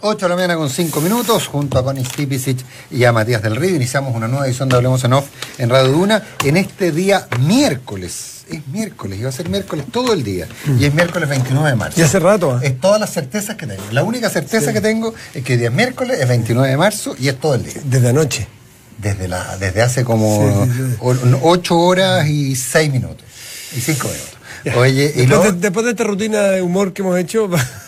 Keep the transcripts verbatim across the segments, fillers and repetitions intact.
ocho de la mañana con cinco minutos, junto a Connie Stipicic y a Matías del Río, iniciamos una nueva edición de Hablemos en Off en Radio Duna en este día miércoles. Es miércoles, y va a ser miércoles todo el día. Mm. Y es miércoles veintinueve de marzo. Y hace rato. ¿eh? Es todas las certezas que tengo. La única certeza sí. que tengo es que el día es miércoles, es veintinueve de marzo y es todo el día. Desde anoche. Desde, la, desde hace como sí, sí, sí. ocho horas y seis minutos. Y cinco minutos. Ya. Oye, después, y luego... de, después de esta rutina de humor que hemos hecho...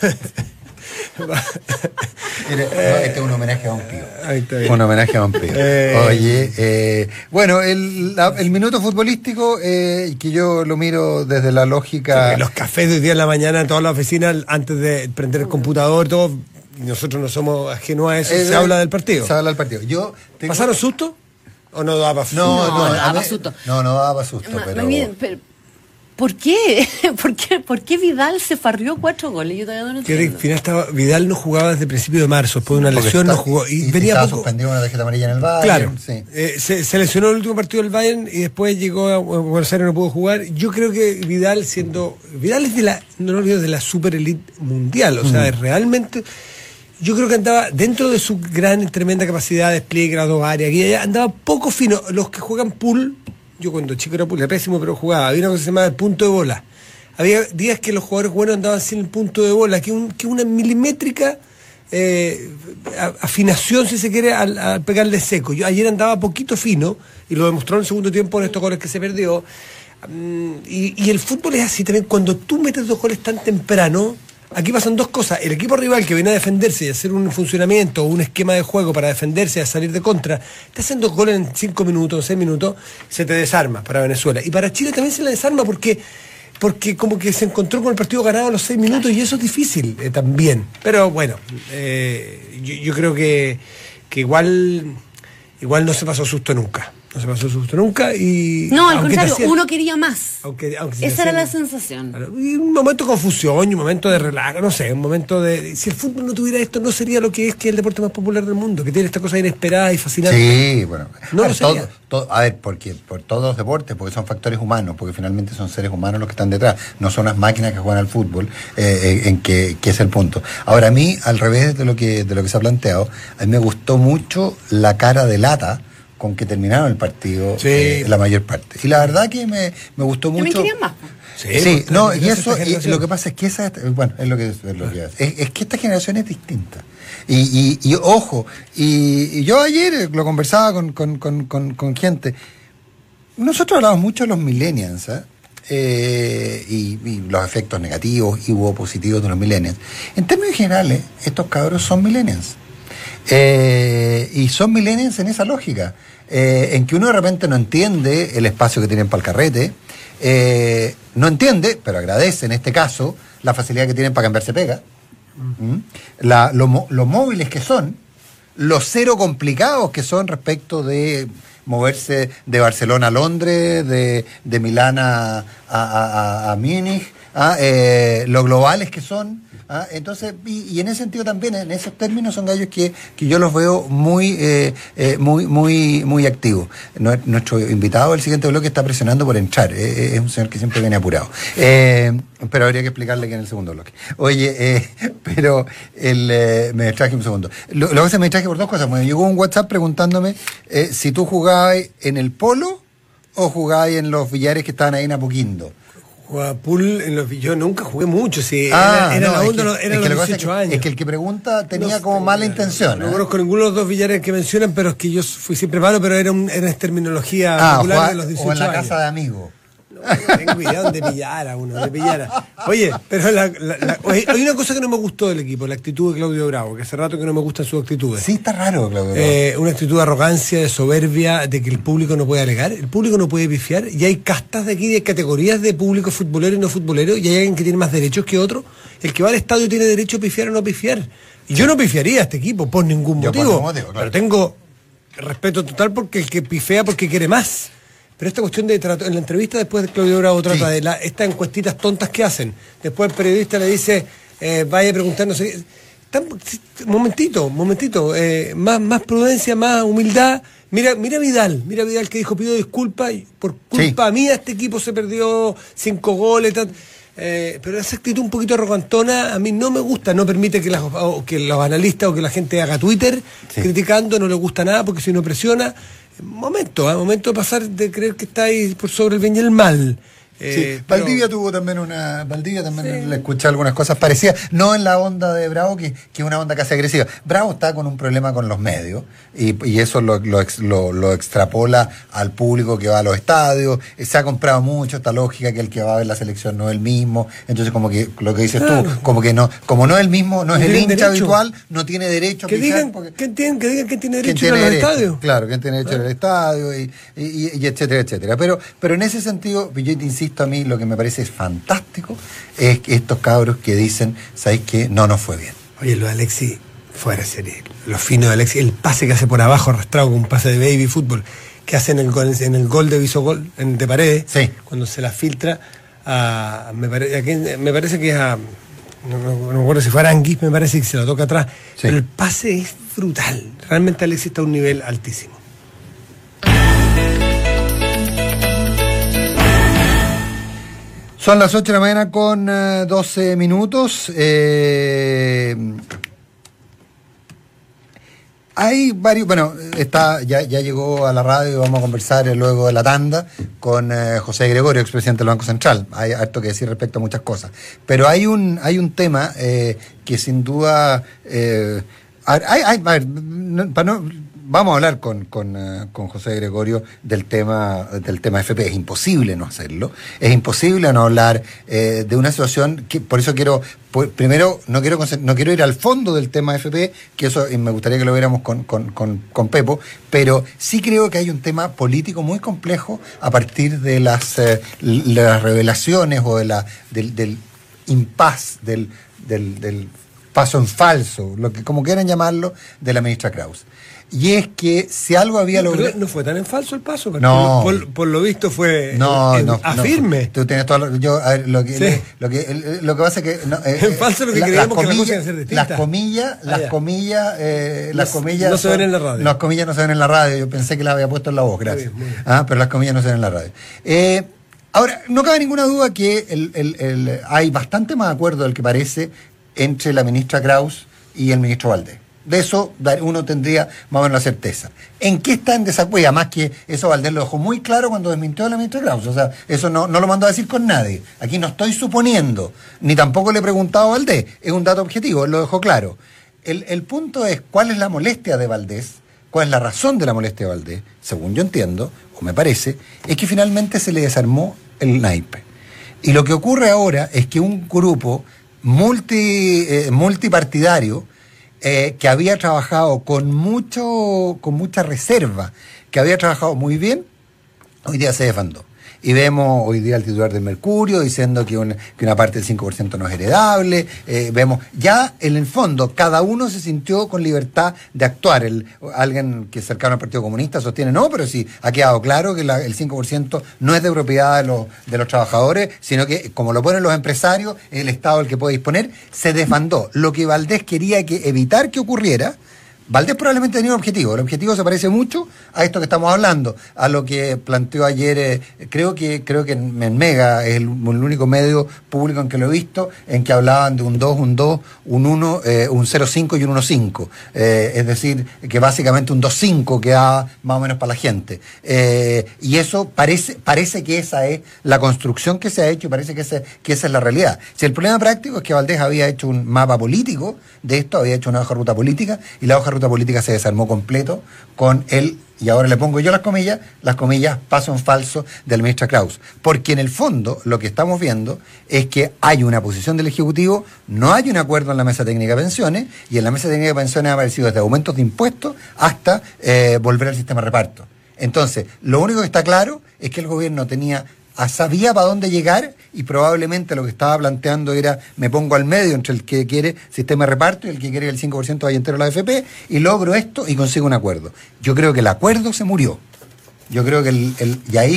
Mire, no, este es un homenaje a un pío. Ahí está bien. Un homenaje a un pío. Eh. Oye, eh, bueno, el, la, el minuto futbolístico, eh, que yo lo miro desde la lógica... Sí, los cafés de hoy día en la mañana en todas las oficinas, antes de prender el computador, todo, nosotros no somos ajenos a eso, eh, se habla del partido. Se habla del partido. Yo tengo... ¿Pasaron susto? ¿O no daba susto? No, no, no, no daba mí, susto. No, no daba susto, Ma, pero... Bien, pero... ¿Por qué? ¿Por qué? ¿Por qué Vidal se farrió cuatro goles? Yo todavía no entiendo. Al final estaba, Vidal no jugaba desde el principio de marzo, después de una Porque lesión está, no jugó. Y, y venía estaba poco. suspendido una tarjeta amarilla en el Bayern. Claro, sí. eh, se, se lesionó el último partido del Bayern y después llegó a Buenos Aires y no pudo jugar. Yo creo que Vidal siendo... Vidal es de la, no lo olvido, de la super elite mundial, o sea, mm. es realmente... Yo creo que andaba dentro de su gran, tremenda capacidad de despliegue, las dos áreas, aquí andaba poco fino. Los que juegan pool, yo cuando chico era pool, era pésimo, pero jugaba. Había una cosa que se llamaba el punto de bola. Había días que los jugadores buenos andaban sin el punto de bola, que un, que una milimétrica eh, afinación, si se quiere, al, al pegarle seco. Yo ayer andaba poquito fino, y lo demostró en el segundo tiempo en estos goles que se perdió. Um, y, y el fútbol es así también, cuando tú metes dos goles tan temprano, aquí pasan dos cosas. El equipo rival que viene a defenderse y a hacer un funcionamiento, un esquema de juego para defenderse y a salir de contra, te hacen dos goles en cinco minutos, en seis minutos, se te desarma para Venezuela. Y para Chile también se le desarma porque... porque como que se encontró con el partido ganado a los seis minutos y eso es difícil eh, también. Pero bueno, eh, yo, yo creo que, que igual igual no se pasó susto nunca. No se pasó susto nunca y... No, al contrario, hacían, uno quería más. Aunque, aunque Esa hacían, era la sensación. Y un momento de confusión y un momento de relajo, no sé, un momento de... Si el fútbol no tuviera esto, no sería lo que es que es el deporte más popular del mundo, que tiene esta cosa inesperada y fascinante. Sí, bueno. No a, lo todo, todo, a ver, porque por todos los deportes, porque son factores humanos, porque finalmente son seres humanos los que están detrás, no son las máquinas que juegan al fútbol, eh, en que, que es el punto. Ahora, a mí, al revés de lo que de lo que se ha planteado, a mí me gustó mucho la cara de lata con que terminaron el partido, sí. eh, la mayor parte. Y la verdad que me, me gustó mucho. También querían más. Sí, sí no, y eso, y lo que pasa es que esa, bueno, es lo que es, lo que es, es, es que esta generación es distinta. Y, y, y ojo, y, y yo ayer lo conversaba con, con, con, con, con gente. Nosotros hablamos mucho de los millennials, ¿eh? Eh, y, y los efectos negativos y hubo positivos de los millennials. En términos generales, estos cabros son millennials. Eh, y son millennials en esa lógica, eh, en que uno de repente no entiende el espacio que tienen para el carrete, eh, no entiende, pero agradece en este caso la facilidad que tienen para cambiarse pega, ¿Mm? la, lo, lo móviles que son, lo cero complicados que son respecto de moverse de Barcelona a Londres, de, de Milán a, a, a, a Múnich, ¿ah? eh, lo globales que son. ¿Ah? Entonces, y, y en ese sentido también, en esos términos son gallos que, que yo los veo muy eh, eh, muy muy muy activos. Nuestro invitado del siguiente bloque está presionando por entrar, eh, es un señor que siempre viene apurado. Eh, pero habría que explicarle que en el segundo bloque. Oye, eh, pero el, eh, me distraje un segundo. Lo, lo que se me distraje por dos cosas. Me llegó un WhatsApp preguntándome eh, si tú jugabas en el polo o jugabas en los billares que estaban ahí en Apoquindo. Jugaba pool en los, yo nunca jugué mucho, sí, ah, era, era no, la onda, es que, era es que los es dieciocho que, años. Es que el que pregunta tenía no, como mala intención. No ¿eh? conozco ninguno de los dos billares que mencionan, pero es que yo fui siempre malo, pero era, un, era terminología ah, popular jugar, de los dieciocho o en la años. casa de amigos. No, no tengo idea donde pillara uno, donde pillara. Oye, pero la, la, la, oye, hay una cosa que no me gustó del equipo, la actitud de Claudio Bravo, que hace rato que no me gustan sus actitudes. Sí, está raro, Claudio Bravo. Eh, una actitud de arrogancia, de soberbia, de que el público no puede alegar, el público no puede pifiar, y hay castas de aquí, de categorías de público futbolero y no futbolero, y hay alguien que tiene más derechos que otro. El que va al estadio tiene derecho a pifiar o no pifiar. Y yo no pifiaría a este equipo por ningún yo motivo, por ningún motivo claro. Pero tengo respeto total porque el que pifea porque quiere más. Pero esta cuestión de trato, en la entrevista después de Claudio Bravo trata sí. de la, estas encuestitas tontas que hacen. Después el periodista le dice, eh, vaya a preguntar, no sé qué. Momentito, momentito, eh, más, más prudencia, más humildad. Mira, mira Vidal, mira Vidal que dijo, pido disculpas, por culpa sí. mía este equipo se perdió cinco goles. Tal. Eh, pero esa actitud un poquito arrogantona a mí no me gusta, no permite que, las, que los analistas o que la gente haga Twitter sí. criticando, no le gusta nada porque si no presiona. Momento, ¿eh? momento de pasar de creer que está ahí por sobre el bien y el mal. Eh, sí, Valdivia pero... tuvo también una. Valdivia también sí. le escuché algunas cosas parecidas, no en la onda de Bravo, que, que es una onda casi agresiva. Bravo está con un problema con los medios y, y eso lo, lo, ex, lo, lo extrapola al público que va a los estadios. Se ha comprado mucho esta lógica que el que va a ver la selección no es el mismo. Entonces, como que lo que dices claro. tú, como que no, como no es el mismo, no es el hincha derecho. habitual, no tiene derecho a que digan, porque, que, tienen, que digan que tiene derecho a ir a los derecho, estadios. Claro, que tiene derecho ah. al estadio y, y, y, y etcétera, etcétera. Pero, pero en ese sentido, yo te insisto, a mí lo que me parece fantástico es que estos cabros que dicen, ¿sabes qué? No nos fue bien. Oye, lo de Alexis, fuera de serie, lo fino de Alexis, el pase que hace por abajo arrastrado con un pase de baby fútbol, que hace en el gol, en el gol de Visogol, en de Paredes, sí. cuando se la filtra, a, me, pare, a quien, me parece que es a, no, no, no me acuerdo si fue Aranguis, me parece que se la toca atrás, sí. pero el pase es brutal, realmente Alexis está a un nivel altísimo. Son las ocho de la mañana con uh, doce minutos. Eh, hay varios, bueno, está ya, ya llegó a la radio y vamos a conversar luego de la tanda con uh, José Gregorio, expresidente del Banco Central. Hay harto que decir respecto a muchas cosas. Pero hay un, hay un tema eh, que sin duda... Eh, hay, hay, a ver, no, para no... Vamos a hablar con, con, uh, con José Gregorio del tema del tema F P. Es imposible no hacerlo. Es imposible no hablar eh, de una situación que, por eso quiero, por, primero, no quiero no quiero ir al fondo del tema F P, que eso y me gustaría que lo viéramos con, con, con, con Pepo, pero sí creo que hay un tema político muy complejo a partir de las, eh, las revelaciones o de la, del, del impas, del, del, del paso en falso, lo que como quieran llamarlo, de la ministra Kraus. Y es que si algo había no, logrado... No fue tan en falso el paso, porque no, por, por, por lo visto fue no, en, no, afirme. No, tú tienes todo lo, yo, a ver, lo, que, sí. lo, que, lo que pasa es que... No, eh, en falso lo que la, creíamos comillas, que las cosas iban a ser distintas. Las comillas, ah, las ya. comillas, eh, las las, comillas... No se ven en la radio. Las comillas no se ven en la radio, yo pensé que las había puesto en la voz, gracias. Muy bien, muy bien. Ah, pero las comillas no se ven en la radio. Eh, ahora, no cabe ninguna duda que el, el, el, hay bastante más acuerdo del que parece entre la ministra Kraus y el ministro Valdés. De eso uno tendría más o menos la certeza. ¿En qué está en desacuerdo? Además que eso Valdés lo dejó muy claro cuando desmintió a la ministra Kraus. O sea, eso no, no lo mandó a decir con nadie. Aquí no estoy suponiendo, ni tampoco le he preguntado a Valdés. Es un dato objetivo, él lo dejó claro. El, el punto es, ¿cuál es la molestia de Valdés? ¿Cuál es la razón de la molestia de Valdés? Según yo entiendo, o me parece, es que finalmente se le desarmó el naipe. Y lo que ocurre ahora es que un grupo multi, eh, multipartidario Eh, que había trabajado con mucho con mucha reserva, que había trabajado muy bien, hoy día se desbandó. Y vemos hoy día al titular del Mercurio diciendo que, un, que una parte del cinco por ciento no es heredable. Eh, vemos, ya en el fondo, cada uno se sintió con libertad de actuar. El, alguien que es cercano al Partido Comunista sostiene, no, pero sí, ha quedado claro que la, el cinco por ciento no es de propiedad de los, de los trabajadores, sino que, como lo ponen los empresarios, es el Estado el que puede disponer. Se desbandó. Lo que Valdés quería que evitar que ocurriera, Valdés probablemente tenía un objetivo. El objetivo se parece mucho a esto que estamos hablando, a lo que planteó ayer, eh, creo que creo que en Mega es el, el único medio público en que lo he visto, en que hablaban de un dos, un dos, un uno, eh, un cero coma cinco y un uno coma cinco. Eh, es decir, que básicamente un dos coma cinco queda más o menos para la gente. Eh, y eso parece parece que esa es la construcción que se ha hecho y parece que, ese, que esa es la realidad. Si el problema práctico es que Valdés había hecho un mapa político de esto, había hecho una hoja de ruta política, y la hoja ruta política se desarmó completo con él, y ahora le pongo yo las comillas, las comillas paso en falso del ministro Kraus. Porque en el fondo lo que estamos viendo es que hay una posición del Ejecutivo, no hay un acuerdo en la Mesa Técnica de Pensiones, y en la Mesa Técnica de Pensiones ha aparecido desde aumentos de impuestos hasta eh, volver al sistema de reparto. Entonces, lo único que está claro es que el gobierno tenía... sabía para dónde llegar, y probablemente lo que estaba planteando era, me pongo al medio entre el que quiere sistema de reparto y el que quiere el cinco por ciento vaya entero a la A F P, y logro esto y consigo un acuerdo. Yo creo que el acuerdo se murió. Yo creo que el, el y ahí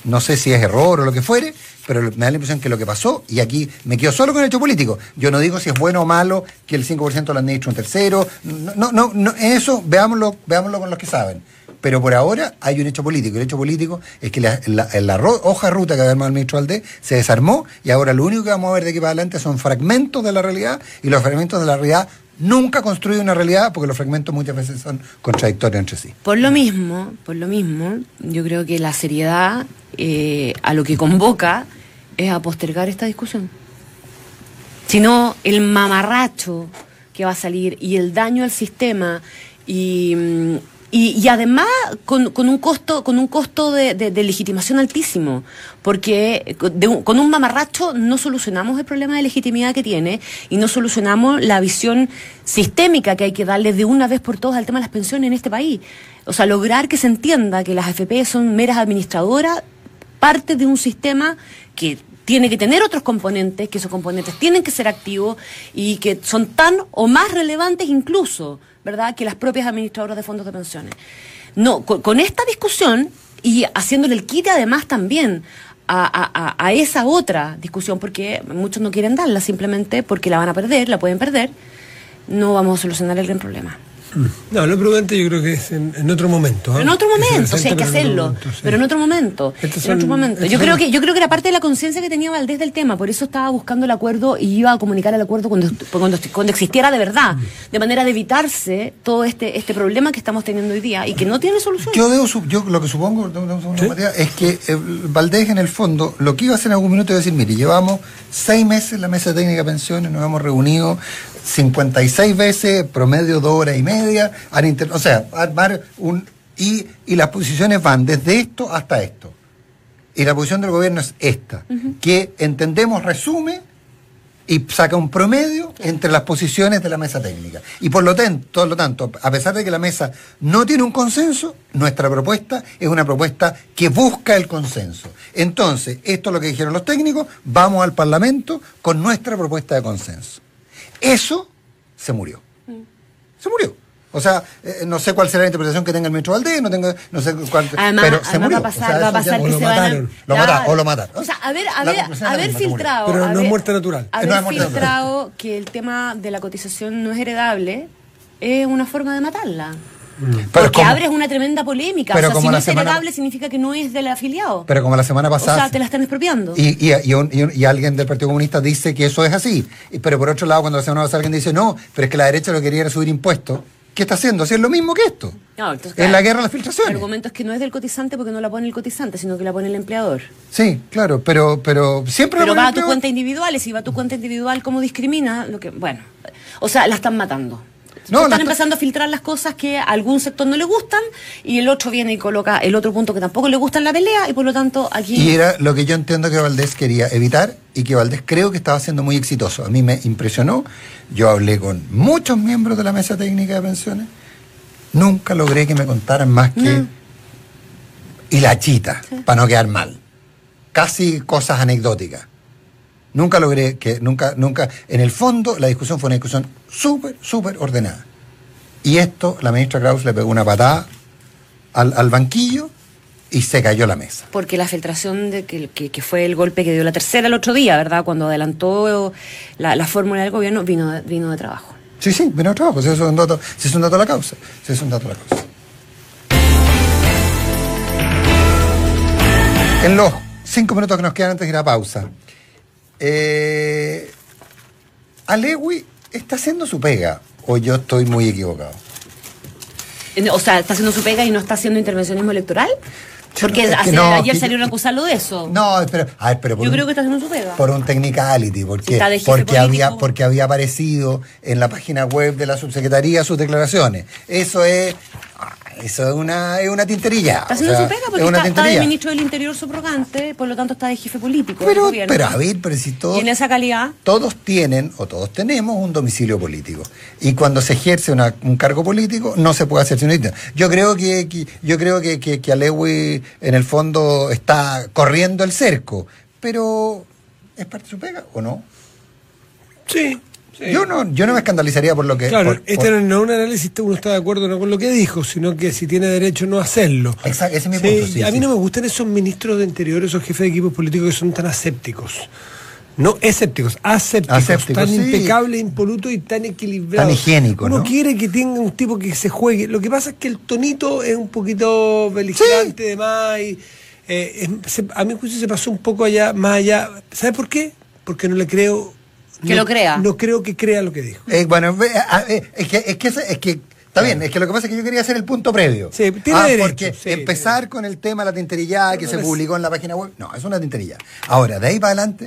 no sé si es error o lo que fuere, pero me da la impresión que lo que pasó, y aquí me quedo solo con el hecho político, yo no digo si es bueno o malo que el cinco por ciento lo administre un tercero, no, no, no, no, eso veámoslo, veámoslo con los que saben. Pero por ahora hay un hecho político. El hecho político es que la, la, la ro- hoja de ruta que había armado el ministro Valdés se desarmó y ahora lo único que vamos a ver de aquí para adelante son fragmentos de la realidad, y los fragmentos de la realidad nunca construyen una realidad porque los fragmentos muchas veces son contradictorios entre sí. Por lo mismo, por lo mismo, yo creo que la seriedad eh, a lo que convoca es a postergar esta discusión. Si no, el mamarracho que va a salir y el daño al sistema y... Y, y además con, con un costo con un costo de, de, de legitimación altísimo, porque de un, con un mamarracho no solucionamos el problema de legitimidad que tiene y no solucionamos la visión sistémica que hay que darle de una vez por todas al tema de las pensiones en este país. O sea, lograr que se entienda que las A F P son meras administradoras, parte de un sistema que tiene que tener otros componentes, que esos componentes tienen que ser activos y que son tan o más relevantes incluso, ¿verdad?, que las propias administradoras de fondos de pensiones. No, con, con esta discusión y haciéndole el quite además también a, a, a esa otra discusión, porque muchos no quieren darla simplemente porque la van a perder, la pueden perder, no vamos a solucionar el gran problema. No, lo prudente yo creo que es en, en otro momento. ¿eh? En otro momento, Es sí, hay que hacerlo, momento, sí. pero en otro momento. Estos en son, otro momento. Yo creo que yo creo que era parte de la conciencia que tenía Valdés del tema, por eso estaba buscando el acuerdo y iba a comunicar el acuerdo cuando, cuando, cuando existiera de verdad, de manera de evitarse todo este este problema que estamos teniendo hoy día y que no tiene solución. Yo debo, yo lo que supongo, debo, debo, ¿sí? María, es que eh, Valdés en el fondo lo que iba a hacer en algún minuto es decir, mire, llevamos seis meses en la mesa técnica de pensiones, nos hemos reunido cincuenta y seis veces, promedio dos horas y media, al inter, o sea, armar un y, y las posiciones van desde esto hasta esto. Y la posición del gobierno es esta, uh-huh. que entendemos resume y saca un promedio entre las posiciones de la mesa técnica. Y por lo tanto, por lo tanto, a pesar de que la mesa no tiene un consenso, nuestra propuesta es una propuesta que busca el consenso. Entonces, esto es lo que dijeron los técnicos, vamos al Parlamento con nuestra propuesta de consenso. Eso se murió. Se murió. O sea, eh, no sé cuál será la interpretación que tenga el ministro Valdés, no tengo, no sé cuál, además, pero se murió. Va a pasar, o sea, va a pasar ya, que lo se mataron, van a... lo mataron, o lo mataron. O sea, haber, haber, haber filtrado... Pero haber, no es muerte natural. Haber no es muerte filtrado natural. Que el tema de la cotización no es heredable es una forma de matarla. Pero porque como, abres una tremenda polémica. Pero o sea, como si no la es semana, heredable significa que no es del afiliado. Pero como la semana pasada... O sea, te la están expropiando. Y, y, y, un, y, un, y alguien del Partido Comunista dice que eso es así. Y, pero por otro lado, cuando la semana pasada alguien dice, no, pero es que la derecha lo que quería era subir impuestos. ¿Qué está haciendo? Si es lo mismo que esto. No, entonces, es claro, la guerra a las filtraciones. El argumento es que no es del cotizante porque no la pone el cotizante, sino que la pone el empleador. Sí, claro, pero, pero siempre... Pero va a tu empleador. cuenta individual, y si va a tu cuenta individual, ¿cómo discrimina? Lo que, bueno, o sea, la están matando. No, están empezando a filtrar las cosas que a algún sector no le gustan y el otro viene y coloca el otro punto que tampoco le gusta en la pelea y por lo tanto aquí... Y era lo que yo entiendo que Valdés quería evitar y que Valdés creo que estaba siendo muy exitoso. A mí me impresionó. Yo hablé con muchos miembros de la mesa técnica de pensiones. Nunca logré que me contaran más que... No. Y la chita, sí. Para no quedar mal. Casi cosas anecdóticas. Nunca logré que, nunca, nunca, en el fondo la discusión fue una discusión súper, súper ordenada. Y esto, la ministra Kraus le pegó una patada al, al banquillo y se cayó la mesa. Porque la filtración de que, que, que fue el golpe que dio la tercera el otro día, ¿verdad? Cuando adelantó la, la fórmula del gobierno, vino de, vino de trabajo. Sí, sí, vino de trabajo, si eso es un dato, si es un dato de la causa, si es un dato de la causa. En los cinco minutos que nos quedan antes de ir a pausa, Eh, Alewi está haciendo su pega, o yo estoy muy equivocado. O sea, está haciendo su pega y no está haciendo intervencionismo electoral. Porque no, hace, no, ayer salieron a acusarlo de eso. No, pero, a ver, pero por yo un, creo que está haciendo su pega. Por un technicality, porque, si porque, había, porque había aparecido en la página web de la subsecretaría sus declaraciones. Eso es... Eso es una, es una tinterilla. Está haciendo o sea, su pega porque está, está de ministro del Interior subrogante, por lo tanto está de jefe político pero, del gobierno. Pero a ver, pero si todos... Y en esa calidad... Todos tienen, o todos tenemos, un domicilio político. Y cuando se ejerce una, un cargo político, no se puede hacer sino... Yo creo que, que, yo creo que, que, que Alewi, en el fondo, está corriendo el cerco. Pero, ¿es parte de su pega o no? Sí. Sí. Yo no yo no me escandalizaría por lo que... Claro, por, este por... no es un análisis, uno está de acuerdo no con lo que dijo, sino que si tiene derecho no a hacerlo. Exacto, ese es mi sí, punto. Sí, a mí sí. no me gustan esos ministros de Interior, esos jefes de equipos políticos que son tan asépticos. No escépticos, asépticos, asépticos tan sí. impecable, impoluto y tan equilibrado. Tan higiénico, Uno ¿no? quiere que tenga un tipo que se juegue. Lo que pasa es que el tonito es un poquito beligerante sí. de más y eh, es, se, a mi juicio se pasó un poco allá, más allá. ¿Sabes por qué? Porque no le creo... Que no, lo crea. No creo que crea lo que dijo. Eh, bueno, eh, es que es que, es que está claro. bien, es que lo que pasa es que yo quería hacer el punto previo. Sí, tiene ah, derecho. Porque sí, empezar tiene. con el tema de la tinterillada que no, se no publicó es... en la página web, no, es una tinterillada. Ahora, de ahí para adelante,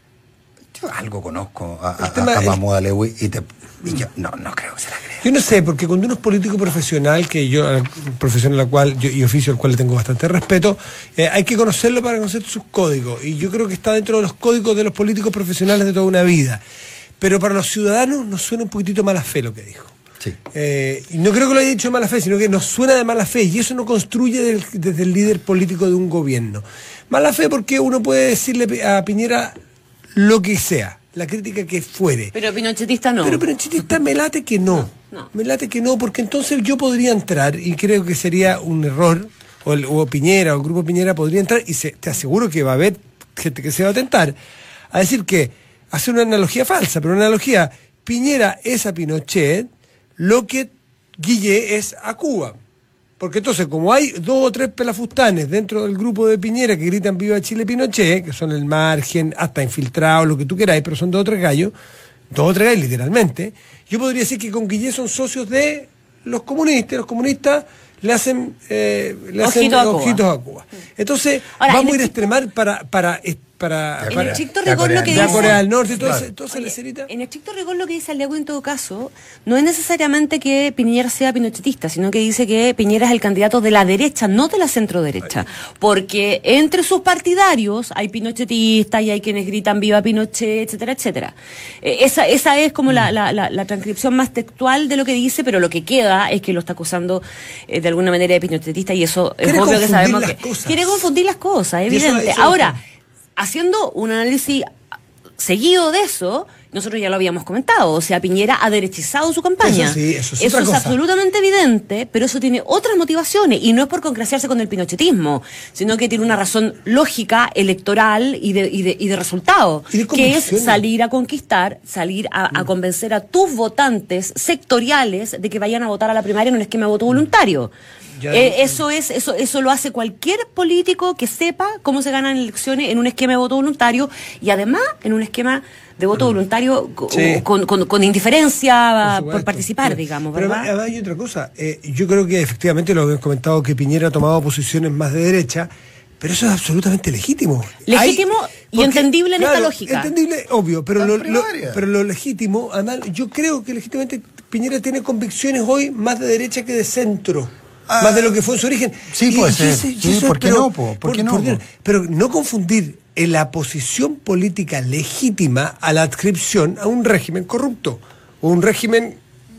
yo algo conozco a, a, a, a Mahmoud Alewi y, te, y yo no, no creo que se la crea. Yo no sé, porque cuando uno es político profesional, que yo, profesión a la cual, yo, y oficio al cual le tengo bastante respeto, eh, hay que conocerlo para conocer sus códigos. Y yo creo que está dentro de los códigos de los políticos profesionales de toda una vida. Pero para los ciudadanos nos suena un poquitito mala fe lo que dijo. Sí. Eh, y no creo que lo haya dicho de mala fe, sino que nos suena de mala fe. Y eso no construye del, desde el líder político de un gobierno. Mala fe porque uno puede decirle a Piñera lo que sea, la crítica que fuere. Pero pinochetista no. Pero pinochetista me late que no. no, no. Me late que no, porque entonces yo podría entrar, y creo que sería un error, o, el, o Piñera, o el grupo Piñera podría entrar, y se, te aseguro que va a haber gente que se va a tentar, a decir que, hacer una analogía falsa, pero una analogía, Piñera es a Pinochet lo que Guille es a Cuba. Porque entonces, como hay dos o tres pelafustanes dentro del grupo de Piñera que gritan viva Chile Pinochet, que son el margen, hasta infiltrados, lo que tú queráis, pero son dos o tres gallos, dos o tres gallos literalmente, yo podría decir que con Guille son socios de los comunistas, los comunistas le hacen, eh, le hacen Ojito a ojitos a Cuba. Entonces, Ahora, vamos a ir a el... extremar para... para Para, en para, el estricto rigor lo que de dice Corea del Norte, claro. entonces, entonces Oye, necesita... en el estricto rigor lo que dice Alewi en todo caso no es necesariamente que Piñera sea pinochetista, sino que dice que Piñera es el candidato de la derecha, no de la centro derecha, porque entre sus partidarios hay pinochetistas y hay quienes gritan viva Pinochet, etcétera, etcétera. Eh, esa, esa es como mm. la, la, la, la transcripción más textual de lo que dice, pero lo que queda es que lo está acusando eh, de alguna manera de pinochetista, y eso es obvio que sabemos que cosas. quiere confundir las cosas, evidente. Eso, eso Ahora, haciendo un análisis seguido de eso, nosotros ya lo habíamos comentado, o sea, Piñera ha derechizado su campaña. Eso sí, eso es Eso otra es cosa. absolutamente evidente, pero eso tiene otras motivaciones, y no es por congraciarse con el pinochetismo, sino que tiene una razón lógica, electoral y de, y de, y de resultado, ¿Y de que es salir a conquistar, salir a, a convencer a tus votantes sectoriales de que vayan a votar a la primaria en un esquema de voto voluntario. Eh, eso es eso eso lo hace cualquier político que sepa cómo se ganan elecciones en un esquema de voto voluntario, y además en un esquema de voto voluntario sí. con, con, con indiferencia por, por participar, sí. digamos, pero ¿verdad? Además hay otra cosa, eh, yo creo que efectivamente lo habíamos comentado, que Piñera ha tomado posiciones más de derecha, pero eso es absolutamente legítimo. Legítimo hay, y porque, entendible en claro, esta lógica. Entendible, obvio, pero lo, lo, pero lo legítimo, además yo creo que legítimamente Piñera tiene convicciones hoy más de derecha que de centro. Ah, más de lo que fue en su origen. Sí, y, puede y ser. Ese, sí, eso ¿por es, qué pero, no? Po? ¿Por, por qué no? Por, Po? Pero no confundir en la posición política legítima a la adscripción a un régimen corrupto, o un régimen,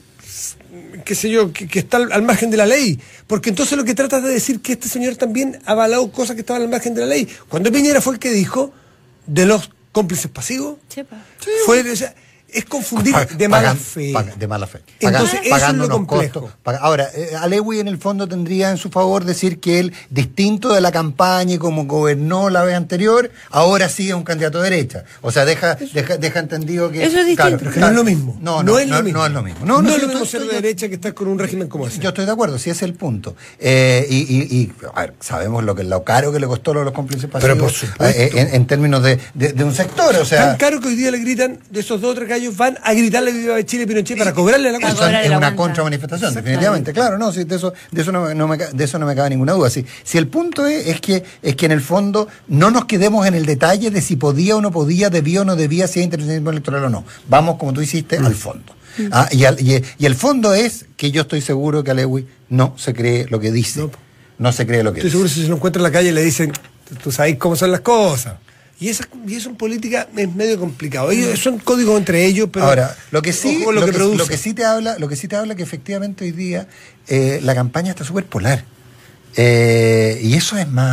qué sé yo, que, que está al, al margen de la ley. Porque entonces lo que trata de decir que este señor también ha avalado cosas que estaban al margen de la ley. Cuando Piñera fue el que dijo de los cómplices pasivos, Chepa. fue... O sea, es confundir de mala Pagan, fe. Pagan, de mala fe. Entonces, Pagan, pagando eso es lo unos complejo. costos. Pagan. Ahora, eh, Alewi en el fondo tendría en su favor decir que él, distinto de la campaña y como gobernó la vez anterior, ahora sí es un candidato de derecha. O sea, deja, deja, deja entendido que... Eso es distinto. Claro, pero que no es lo mismo. No, no, no, es, lo no, mismo. no es lo mismo. No, no, no no es lo mismo estoy, ser de estoy, derecha que estar con un régimen como ese. Yo estoy de acuerdo, sí, ese es el punto. Eh, y, y, y a ver, sabemos lo que lo caro que le costó lo de los cómplices pasivos. Pero por supuesto. Eh, en, en términos de, de, de un sector, o sea... Tan caro que hoy día le gritan, de esos dos o tres gallos, van a gritarle viva Chile Pinochet para cobrarle la cosa. cosa. Es una contramanifestación, definitivamente, claro, no, sí, de eso, de eso no, no me, de eso no me cabe ninguna duda. Sí, si el punto es, es que es que en el fondo no nos quedemos en el detalle de si podía o no podía, debía o no debía, si hay intervencionismo electoral o no. Vamos, como tú hiciste, mm. al fondo. Mm. Ah, y, al, y, y el fondo es que yo estoy seguro que Alewi no se cree lo que dice. No, no se cree lo que estoy dice. Estoy seguro si se lo encuentra en la calle le dicen, tú sabes cómo son las cosas. Y esa, y eso en política es medio complicado. Ellos son códigos entre ellos, pero ahora lo que sí lo, lo, que que, produce. lo que sí te habla, lo que sí te habla que efectivamente hoy día eh, la campaña está súper polar. Eh, y eso es más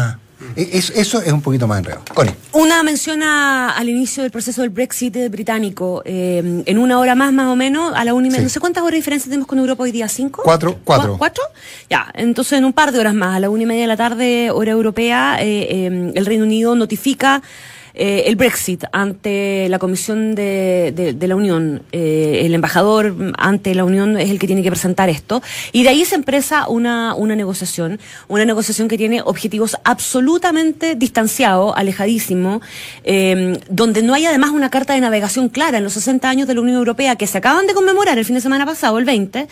Eso, eso es un poquito más enredado. Connie. Una mención a, al inicio del proceso del Brexit británico. Eh, en una hora más, más o menos, a la una y media. Sí. No sé cuántas horas de diferencia tenemos con Europa hoy día, ¿cinco? Cuatro. Cuatro. ¿Cuatro? Ya, entonces en un par de horas más, a la una y media de la tarde, hora europea, eh, eh, el Reino Unido notifica Eh, el Brexit ante la Comisión de, de, de la Unión. Eh, el embajador ante la Unión es el que tiene que presentar esto, y de ahí se empresa una, una negociación, una negociación que tiene objetivos absolutamente distanciados, alejadísimos, eh, donde no hay además una carta de navegación clara en los sesenta años de la Unión Europea que se acaban de conmemorar el fin de semana pasado, el veinte.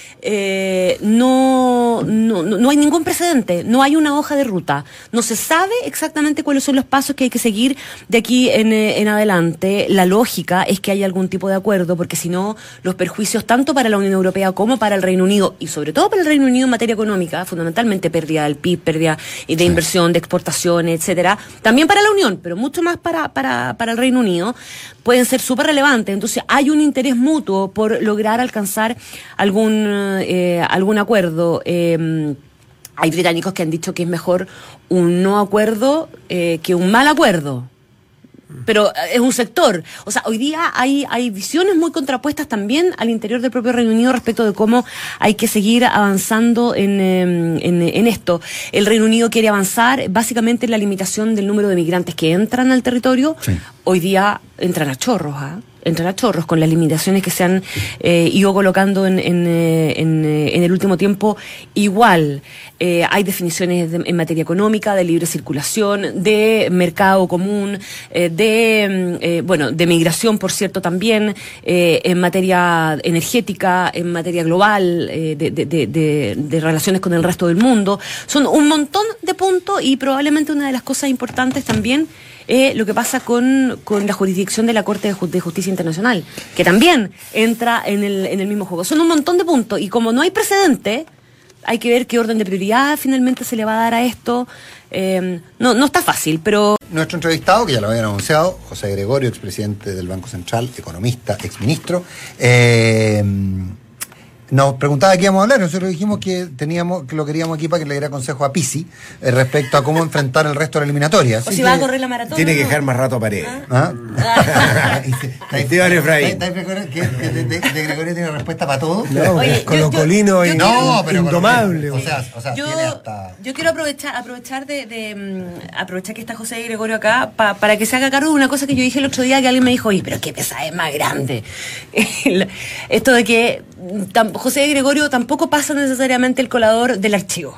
Eh, no, no, no hay ningún precedente, no hay una hoja de ruta, no se sabe exactamente cuáles son los pasos que hay que seguir de aquí en, en adelante. La lógica es que haya algún tipo de acuerdo, porque si no, los perjuicios tanto para la Unión Europea como para el Reino Unido, y sobre todo para el Reino Unido en materia económica, fundamentalmente pérdida del P I B, pérdida de inversión, de exportaciones, etcétera, también para la Unión, pero mucho más para, para, para el Reino Unido, pueden ser súper relevantes. Entonces hay un interés mutuo por lograr alcanzar algún Eh, algún acuerdo. Eh, hay británicos que han dicho que es mejor un no acuerdo eh, que un mal acuerdo. Pero es un sector. O sea, hoy día hay, hay visiones muy contrapuestas también al interior del propio Reino Unido respecto de cómo hay que seguir avanzando en, en, en esto. El Reino Unido quiere avanzar básicamente en la limitación del número de migrantes que entran al territorio. Sí. Hoy día entran a chorros, ¿ah? ¿eh? Entran a chorros con las limitaciones que se han eh, ido colocando en, en, en, en el último tiempo. Igual, eh, hay definiciones de, en materia económica, de libre circulación, de mercado común, eh, de, eh, bueno, de migración, por cierto, también, eh, en materia energética, en materia global, eh, de, de, de, de, de relaciones con el resto del mundo. Son un montón de puntos, y probablemente una de las cosas importantes también Eh, lo que pasa con, con la jurisdicción de la Corte de, Ju- de Justicia Internacional, que también entra en el, en el mismo juego. Son un montón de puntos, y como no hay precedente, hay que ver qué orden de prioridad finalmente se le va a dar a esto. Eh, no, no está fácil, pero... Nuestro entrevistado, que ya lo habían anunciado, José Gregorio, expresidente del Banco Central, economista, exministro, eh, nos preguntaba qué íbamos a hablar. Nosotros dijimos que teníamos, que lo queríamos aquí para que le diera consejo a Pizzi eh, respecto a cómo enfrentar el resto de la eliminatoria. O si va a correr la maratón. Tiene que dejar más rato a Paredes. ¿Ah? Esteban Efraín. ¿De Gregorio tiene respuesta para todo? No, Oye, colocolino y no, pero indomable. O sea, o sea, yo, tiene hasta... yo quiero aprovechar aprovechar de, de um, aprovechar que está José Gregorio acá pa, para que se haga cargo de una cosa que yo dije el otro día, que alguien me dijo, oye, pero qué pesada es más grande. Esto de que tam, José Gregorio tampoco pasa necesariamente el colador del archivo.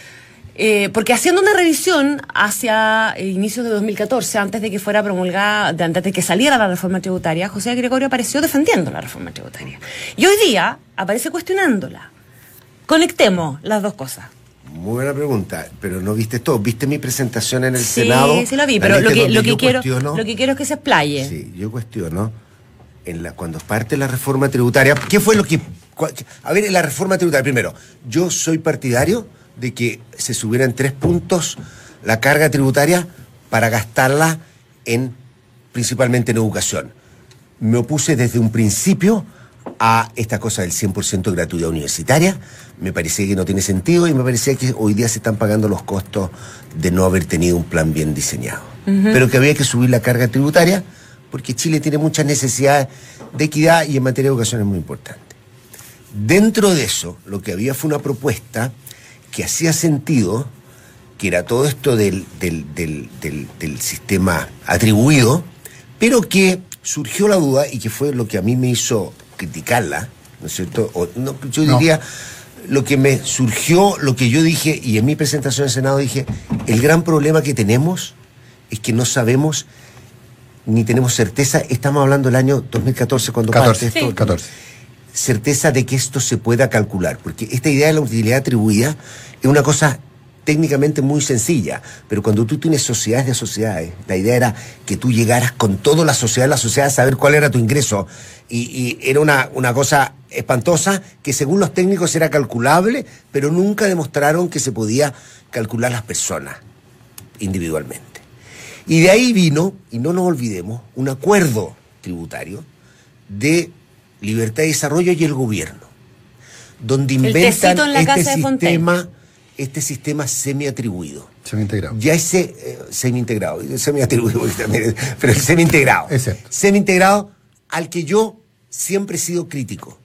Eh, porque haciendo una revisión hacia inicios de dos mil catorce, antes de que fuera promulgada, antes de que saliera la reforma tributaria, José Gregorio apareció defendiendo la reforma tributaria. Y hoy día aparece cuestionándola. Conectemos las dos cosas. Muy buena pregunta, pero no viste todo. ¿Viste mi presentación en el sí, Senado? Sí, sí lo vi, pero lo que, lo, que quiero, cuestiono, lo que quiero es que se explaye. Sí, yo cuestiono, en la, cuando parte la reforma tributaria, ¿qué fue lo que... A ver, en la reforma tributaria, primero, yo soy partidario de que se subiera en tres puntos la carga tributaria para gastarla en, principalmente en educación. Me opuse desde un principio a esta cosa del cien por ciento de gratuidad universitaria. Me parecía que no tiene sentido, y me parecía que hoy día se están pagando los costos de no haber tenido un plan bien diseñado. Uh-huh. Pero que había que subir la carga tributaria porque Chile tiene muchas necesidades de equidad, y en materia de educación es muy importante. Dentro de eso, lo que había fue una propuesta que hacía sentido, que era todo esto del, del, del, del, del sistema atribuido, pero que surgió la duda, y que fue lo que a mí me hizo criticarla, ¿no es cierto? O, no, yo diría, no. Lo que me surgió, lo que yo dije, y en mi presentación en el Senado dije, el gran problema que tenemos es que no sabemos ni tenemos certeza, estamos hablando del año dos mil catorce cuando catorce, parte esto, sí. catorce. Certeza de que esto se pueda calcular, porque esta idea de la utilidad atribuida es una cosa técnicamente muy sencilla, pero cuando tú tienes sociedades de sociedades, la idea era que tú llegaras con toda la sociedad, la sociedad a saber cuál era tu ingreso, y, y era una, una cosa espantosa que según los técnicos era calculable, pero nunca demostraron que se podía calcular las personas individualmente. Y de ahí vino, y no nos olvidemos, un acuerdo tributario de Libertad y Desarrollo y el gobierno, donde inventan este sistema, este sistema semiatribuido. Semi-integrado. Ya ese eh, semi-integrado, semi-atribuido también, pero el semi-integrado. Exacto. Semi-integrado al que yo siempre he sido crítico.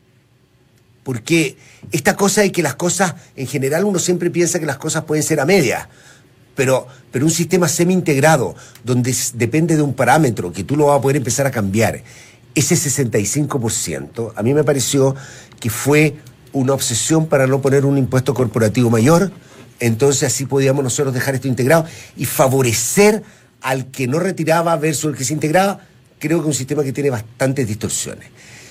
Porque esta cosa de que las cosas, en general uno siempre piensa que las cosas pueden ser a media, pero, pero un sistema semi-integrado, donde s- depende de un parámetro que tú lo vas a poder empezar a cambiar, ese sesenta y cinco por ciento, a mí me pareció que fue una obsesión para no poner un impuesto corporativo mayor. Entonces así podíamos nosotros dejar esto integrado y favorecer al que no retiraba versus el que se integraba. Creo que es un sistema que tiene bastantes distorsiones.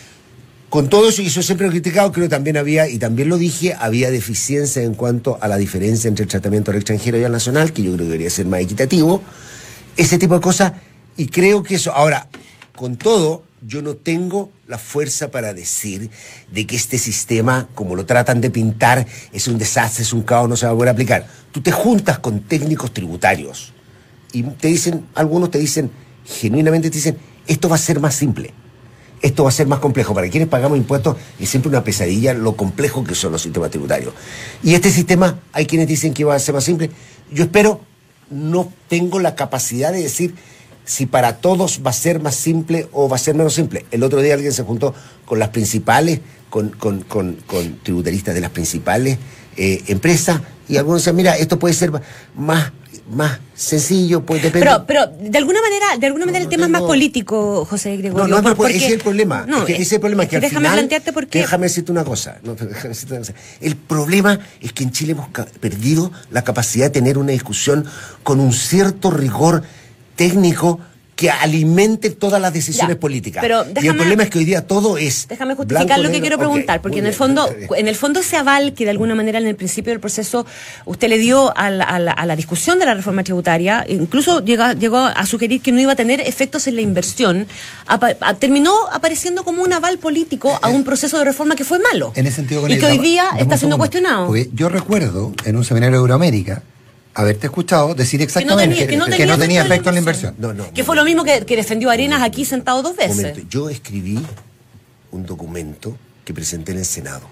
Con todo eso, y eso siempre lo he criticado, creo que también había, y también lo dije, había deficiencia en cuanto a la diferencia entre el tratamiento al extranjero y al nacional, que yo creo que debería ser más equitativo, ese tipo de cosas, y creo que eso, ahora, con todo, yo no tengo la fuerza para decir de que este sistema, como lo tratan de pintar, es un desastre, es un caos, no se va a poder aplicar. Tú te juntas con técnicos tributarios y te dicen, algunos te dicen, genuinamente te dicen, esto va a ser más simple. Esto va a ser más complejo. Para quienes pagamos impuestos es siempre una pesadilla lo complejo que son los sistemas tributarios. Y este sistema, hay quienes dicen que va a ser más simple. Yo espero, no tengo la capacidad de decir si para todos va a ser más simple o va a ser menos simple. El otro día alguien se juntó con las principales, con, con, con, con tributaristas de las principales eh, empresas, y algunos decían, mira, esto puede ser más, más sencillo, pues depende. Pero, pero de alguna manera, de alguna manera No, el no tema tengo... es más político, José Gregorio. No, no es más porque... ese es el problema. No, es que ese es el problema, que al déjame final, plantearte por qué. Déjame decirte una cosa. No, pero déjame decirte una cosa. El problema es que en Chile hemos ca- perdido la capacidad de tener una discusión con un cierto rigor técnico que alimente todas las decisiones Ya, políticas. pero y el déjame- problema es que hoy día todo es Déjame justificar blanco, lo que negro. quiero preguntar, Ok, porque muy en el bien, fondo, está bien. en el fondo ese aval que de alguna manera en el principio del proceso usted le dio a la, a la- a la discusión de la reforma tributaria, incluso llega- llegó a sugerir que no iba a tener efectos en la inversión, apa- a- terminó apareciendo como un aval político a un proceso de reforma que fue malo. En ese sentido, con y el- que hoy dame- día dame un está siendo segundo. cuestionado. Porque yo recuerdo en un seminario de Euroamérica haberte escuchado decir exactamente tenía- que no que tenía no tenía efecto efecto en en la la inversión. No, no. Que fue lo mismo que, que defendió Arenas aquí sentado dos veces. Momento. Yo escribí un documento que presenté en el Senado.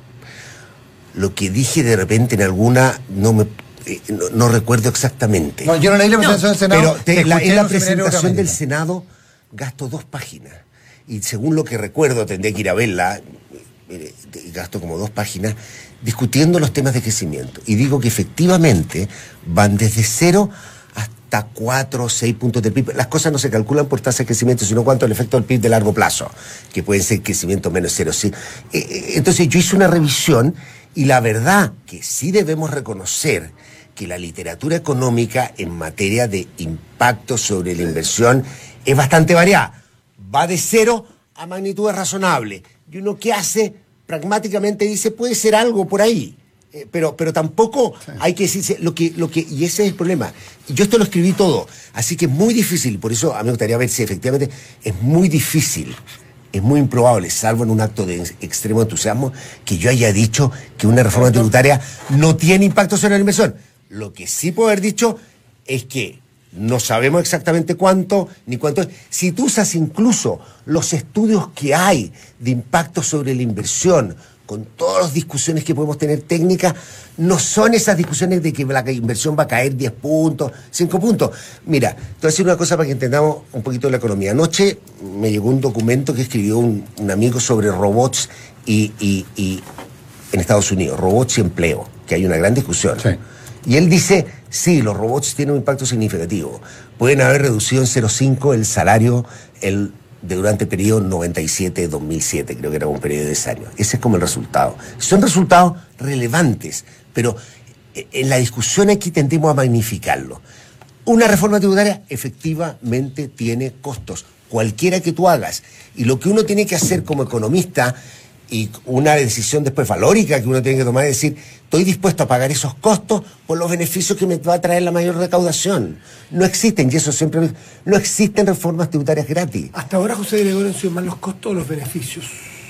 Lo que dije de repente en alguna, no me eh, no, no recuerdo exactamente. No, yo no leí la presentación del Senado. Pero te- te la- escuché en la un seminario de presentación del Euroamérica. Senado gasto dos páginas. Y según lo que recuerdo, tendré que ir a verla, eh, eh, gasto como dos páginas discutiendo los temas de crecimiento. Y digo que efectivamente van desde cero hasta cuatro o seis puntos del P I B. Las cosas no se calculan por tasa de crecimiento, sino cuánto el efecto del P I B de largo plazo, que pueden ser crecimiento menos cero. Sí. Eh, eh, entonces yo hice una revisión y la verdad que sí debemos reconocer que la literatura económica en materia de impacto sobre la inversión es bastante variada. Va de cero a magnitudes razonables. Y uno que hace, pragmáticamente dice, puede ser algo por ahí. Eh, pero, pero tampoco sí. hay que decirse lo que, lo que, y ese es el problema. Y yo esto lo escribí todo, así que es muy difícil, por eso a mí me gustaría ver si efectivamente es muy difícil, es muy improbable, salvo en un acto de extremo entusiasmo, que yo haya dicho que una reforma tributaria no tiene impacto sobre la inversión. Lo que sí puedo haber dicho es que no sabemos exactamente cuánto, ni cuánto es. Si tú usas incluso los estudios que hay de impacto sobre la inversión, con todas las discusiones que podemos tener técnicas, no son esas discusiones de que la inversión va a caer diez puntos, cinco puntos. Mira, te voy a decir una cosa para que entendamos un poquito de la economía. Anoche me llegó un documento que escribió un, un amigo sobre robots y, y, y en Estados Unidos, robots y empleo, que hay una gran discusión. Sí. Y él dice, sí, los robots tienen un impacto significativo. Pueden haber reducido en cero coma cinco el salario el, de durante el periodo noventa y siete a dos mil siete, creo que era un periodo de diez años. Ese es como el resultado. Son resultados relevantes, pero en la discusión aquí tendemos a magnificarlo. Una reforma tributaria efectivamente tiene costos, cualquiera que tú hagas. Y lo que uno tiene que hacer como economista, y una decisión después valórica que uno tiene que tomar es decir, estoy dispuesto a pagar esos costos por los beneficios que me va a traer la mayor recaudación. No existen, y eso siempre, no existen reformas tributarias gratis. Hasta ahora, José Gregorio, han sido más los costos o los beneficios.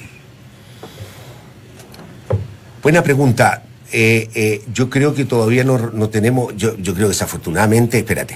Buena pregunta. Eh, eh, yo creo que todavía no, no tenemos, yo, yo creo desafortunadamente, espérate.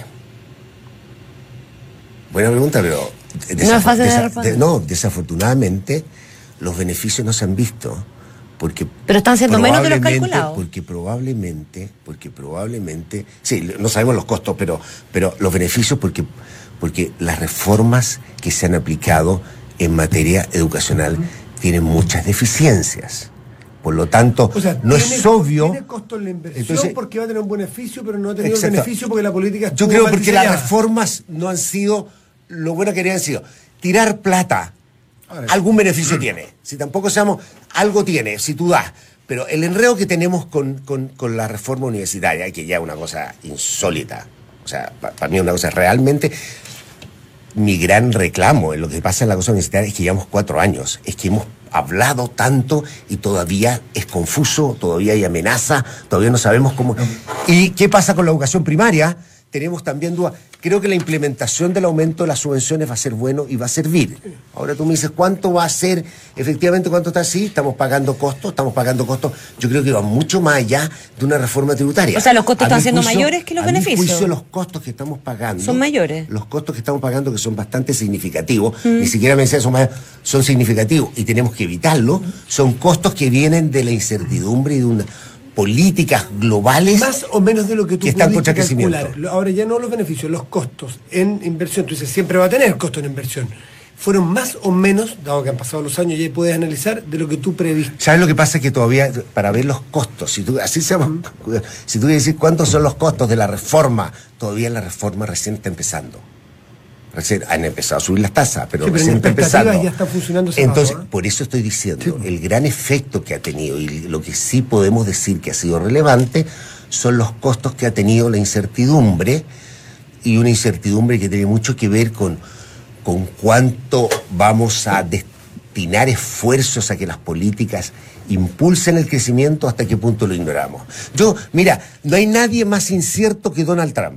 Buena pregunta, pero... No es fácil de responder. de, no, desafortunadamente los beneficios no se han visto porque pero están siendo menos de los probablemente- calculados. Porque probablemente, porque probablemente, sí, no sabemos los costos, pero, pero los beneficios porque, porque las reformas que se han aplicado en materia educacional tienen muchas deficiencias. Por lo tanto, O sea, no tiene, es obvio. Tiene costo en la inversión Entonces- porque va a tener un beneficio, pero no ha tenido Exacto. el beneficio porque la política Yo estuvo creo mal porque las diseñada. reformas no han sido lo bueno que habrían sido. Tirar plata, Ahora, algún beneficio tiene. Si tampoco seamos, algo tiene, si tú das. Pero el enredo que tenemos con, con, con la reforma universitaria, que ya es una cosa insólita, o sea, para pa mí es una cosa realmente. Mi gran reclamo en lo que pasa en la cosa universitaria es que llevamos cuatro años, es que hemos hablado tanto y todavía es confuso, todavía hay amenaza, todavía no sabemos cómo. ¿Y qué pasa con la educación primaria? Tenemos también dudas. Creo que la implementación del aumento de las subvenciones va a ser bueno y va a servir. Ahora tú me dices, ¿cuánto va a ser? Efectivamente, ¿cuánto está así? Estamos pagando costos, estamos pagando costos. Yo creo que va mucho más allá de una reforma tributaria. O sea, los costos A mi están siendo juicio- mayores que los a mi beneficios. juicio, los costos que estamos pagando Son mayores. los costos que estamos pagando, que son bastante significativos, ni siquiera me decía son, más- son significativos y tenemos que evitarlo, son costos que vienen de la incertidumbre y de unas políticas globales. Más o menos de lo que tú que están pudiste contra crecimiento. calcular. Lo- Ahora ya no los beneficios, los costos en inversión. Tú dices, siempre va a tener costo en inversión. Fueron más o menos, dado que han pasado los años, ya puedes analizar de lo que tú previste. ¿Sabes lo que pasa? Es que todavía, para ver los costos, si tú, así se llama, si tú quieres decir cuántos son los costos de la reforma, todavía la reforma recién está empezando. Recién han empezado a subir las tasas, pero Sí, pero recién en está expectativas empezando. ya está funcionando ese Entonces, paso, ¿eh? por eso estoy diciendo, el gran efecto que ha tenido y lo que sí podemos decir que ha sido relevante son los costos que ha tenido la incertidumbre, y una incertidumbre que tiene mucho que ver con, con cuánto vamos a destinar esfuerzos a que las políticas impulsen el crecimiento, hasta qué punto lo ignoramos. Yo, mira, no hay nadie más incierto que Donald Trump.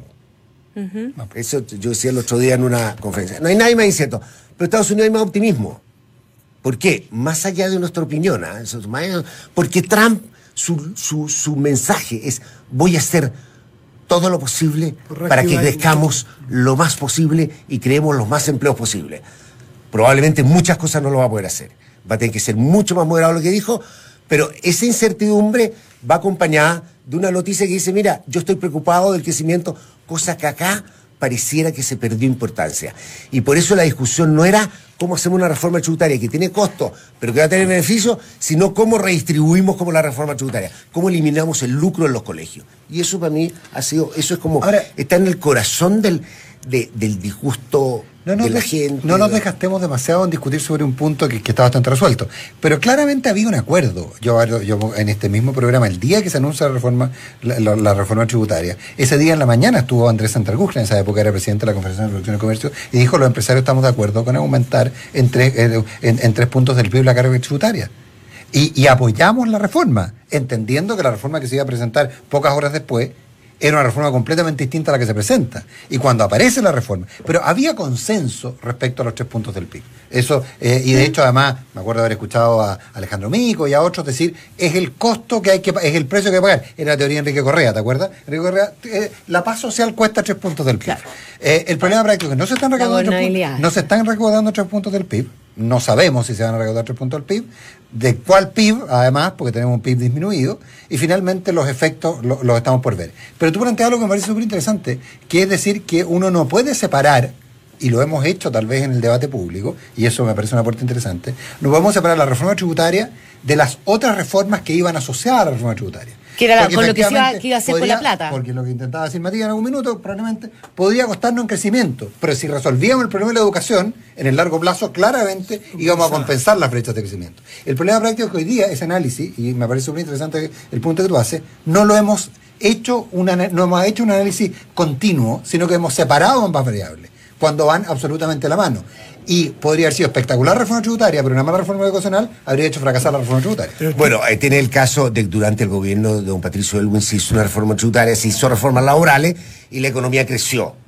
Eso yo decía el otro día en una conferencia. No hay nadie más incierto. Pero Estados Unidos hay más optimismo. ¿Por qué? Más allá de nuestra opinión. ¿eh? Eso es más- porque Trump, su, su, su mensaje es: voy a hacer todo lo posible Por para que reactivar- crezcamos lo más posible y creemos los más empleos posibles. Probablemente muchas cosas no lo va a poder hacer. Va a tener que ser mucho más moderado lo que dijo, pero esa incertidumbre va acompañada de una noticia que dice: mira, yo estoy preocupado del crecimiento, cosa que acá pareciera que se perdió importancia. Y por eso la discusión no era cómo hacemos una reforma tributaria que tiene costo, pero que va a tener beneficios, sino cómo redistribuimos como la reforma tributaria, cómo eliminamos el lucro en los colegios. Y eso para mí ha sido, eso es como, Ahora- está en el corazón del, de- del disgusto No nos, de la de- gente. no nos desgastemos demasiado en discutir sobre un punto que, que está bastante resuelto. Pero claramente había un acuerdo. Yo, yo en este mismo programa, el día que se anuncia la reforma, la, la- la reforma tributaria, ese día en la mañana estuvo Andrés Santargus, que en esa época era presidente de la Confederación de Producción y Comercio, y dijo: los empresarios estamos de acuerdo con aumentar en tres, en, en- en tres puntos del P I B la carga tributaria. Y, y apoyamos la reforma, entendiendo que la reforma que se iba a presentar pocas horas después era una reforma completamente distinta a la que se presenta. Y cuando aparece la reforma, pero había consenso respecto a los tres puntos del P I B. Eso, eh, y de hecho, además, me acuerdo haber escuchado a Alejandro Mico y a otros decir: es el costo que hay que pa- es el precio que hay que pagar. Era la teoría de Enrique Correa, ¿te acuerdas? Enrique Correa, eh, la paz social cuesta tres puntos del P I B. Claro. Eh, el problema práctico es que no se están La recaudando tres gobernabilidad. puntos, no se están recaudando tres puntos del P I B. No sabemos si se van a recaudar tres puntos del P I B, de cuál P I B, además, porque tenemos un P I B disminuido, y finalmente los efectos lo- los estamos por ver. Pero tú planteas algo que me parece súper interesante, que es decir que uno no puede separar, y lo hemos hecho tal vez en el debate público, y eso me parece un aporte interesante, no podemos separar la reforma tributaria de las otras reformas que iban asociadas a la reforma tributaria. Que era la- Porque con lo que se iba- efectivamente que iba a hacer con la plata. Porque lo que intentaba decir Matías en algún minuto, probablemente, podría costarnos en crecimiento. Pero si resolvíamos el problema de la educación, en el largo plazo, claramente íbamos a compensar las brechas de crecimiento. El problema práctico es que hoy día ese análisis, y me parece muy interesante el punto que tú haces, no lo hemos hecho, una, no hemos hecho un análisis continuo, sino que hemos separado ambas variables, cuando van absolutamente a la mano. Y podría haber sido espectacular la reforma tributaria, pero una mala reforma educacional habría hecho fracasar la reforma tributaria. Bueno, ahí tiene el caso de que durante el gobierno de don Patricio Elwin se hizo una reforma tributaria, se hizo reformas laborales y la economía creció.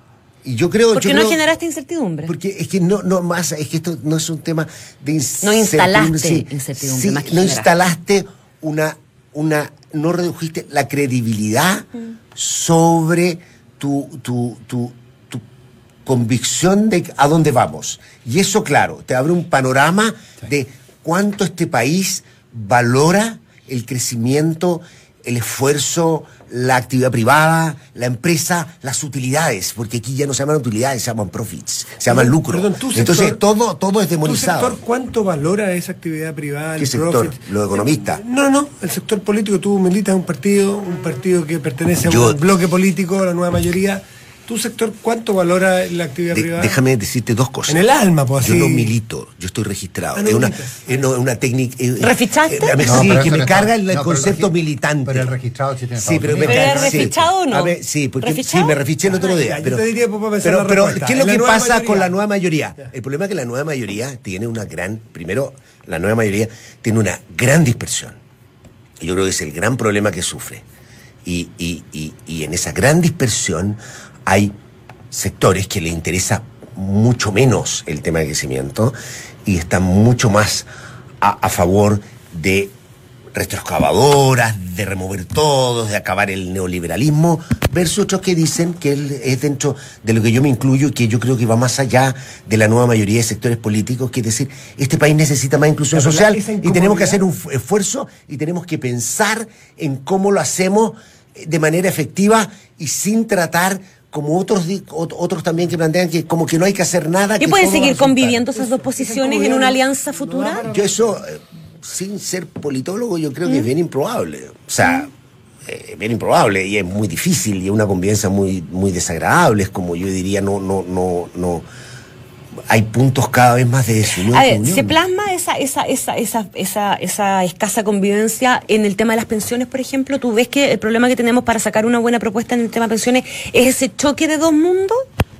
Y yo creo... ¿Por yo qué no creo- generaste incertidumbre? Porque es que no, no más, es que esto no es un tema de No incertidumbre. instalaste incertidumbre, sí, más que no generar. instalaste una, una, no redujiste la credibilidad sobre tu, tu, tu, tu convicción de a dónde vamos. Y eso, claro, te abre un panorama de cuánto este país valora el crecimiento, el esfuerzo, la actividad privada, la empresa, las utilidades, porque aquí ya no se llaman utilidades, se llaman profits, se llaman lucro. Perdón, ¿tu Entonces sector, todo, todo es demonizado. ¿Tu sector cuánto valora esa actividad privada? ¿Qué el sector? profit? ¿Los economistas? No, no, el sector político. Tú militas en un partido, un partido que pertenece a Yo- un bloque político, a la nueva mayoría. ¿Tu sector cuánto valora la actividad De- privada? déjame decirte dos cosas. En el alma, pues Yo así. no milito, yo estoy registrado. Ah, no es una, militas. es no- una técnica. eh, ¿Refichaste? eh, a mí No, sí, pero que eso me no carga está- el no, pero concepto el regi- militante. pero el registrado sí tiene Sí, pero me Pero carga. ¿es sí. refichado o no? A ver, sí, porque ¿Refichado? sí, me refiché el otro Ah, día. ya, yo pero, te diría, pues, para pensar pero, la pero respuesta. ¿qué es En lo la que nueva pasa mayoría. con la nueva mayoría? El problema es que la nueva mayoría tiene una gran. Primero, la nueva mayoría tiene una gran dispersión. Y yo creo que es el gran problema que sufre. Y, y, y, y en esa gran dispersión hay sectores que le interesa mucho menos el tema de crecimiento y están mucho más a, a favor de retroexcavadoras, de remover todo, de acabar el neoliberalismo, versus otros que dicen que él es dentro de lo que yo me incluyo y que yo creo que va más allá de la nueva mayoría de sectores políticos, que es decir, este país necesita más inclusión Pero social esa y tenemos que incomodidad- hacer un f- esfuerzo y tenemos que pensar en cómo lo hacemos de manera efectiva y sin tratar como otros di- ot- otros también que plantean que como que no hay que hacer nada. ¿Y que pueden todo va a seguir resultar. conviviendo esas dos posiciones en una alianza futura? Yo eso, eh, sin ser politólogo, yo creo que es bien improbable. O sea, eh, bien improbable y es muy difícil y es una convivencia muy, muy desagradable. Es como yo diría, no, no, no, no. Hay puntos cada vez más de desunión. A que ver, unión. ¿se plasma esa, esa, esa, esa, esa, esa escasa convivencia en el tema de las pensiones, por ejemplo? ¿Tú ves que el problema que tenemos para sacar una buena propuesta en el tema de pensiones es ese choque de dos mundos?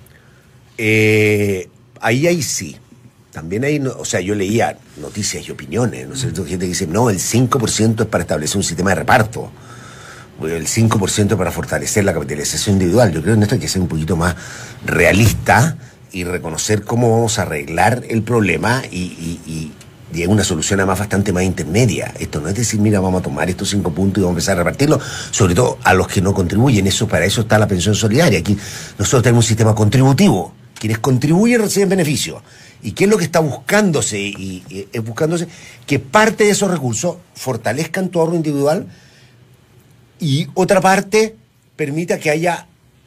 Eh, ahí, ahí sí. También hay, no- o sea, yo leía noticias y opiniones, ¿no es cierto? Gente que dice, no, el cinco por ciento es para establecer un sistema de reparto. Bueno, el cinco por ciento es para fortalecer la capitalización individual. Yo creo que en esto hay que ser un poquito más realista y reconocer cómo vamos a arreglar el problema y, y, y llegar a una solución además bastante más intermedia. Esto no es decir, mira, vamos a tomar estos cinco puntos y vamos a empezar a repartirlos, sobre todo a los que no contribuyen. Eso, para eso está la pensión solidaria. Aquí nosotros tenemos un sistema contributivo. Quienes contribuyen reciben beneficios. ¿Y qué es lo que está buscándose? Y, y es buscándose que parte de esos recursos fortalezcan tu ahorro individual y otra parte permita que haya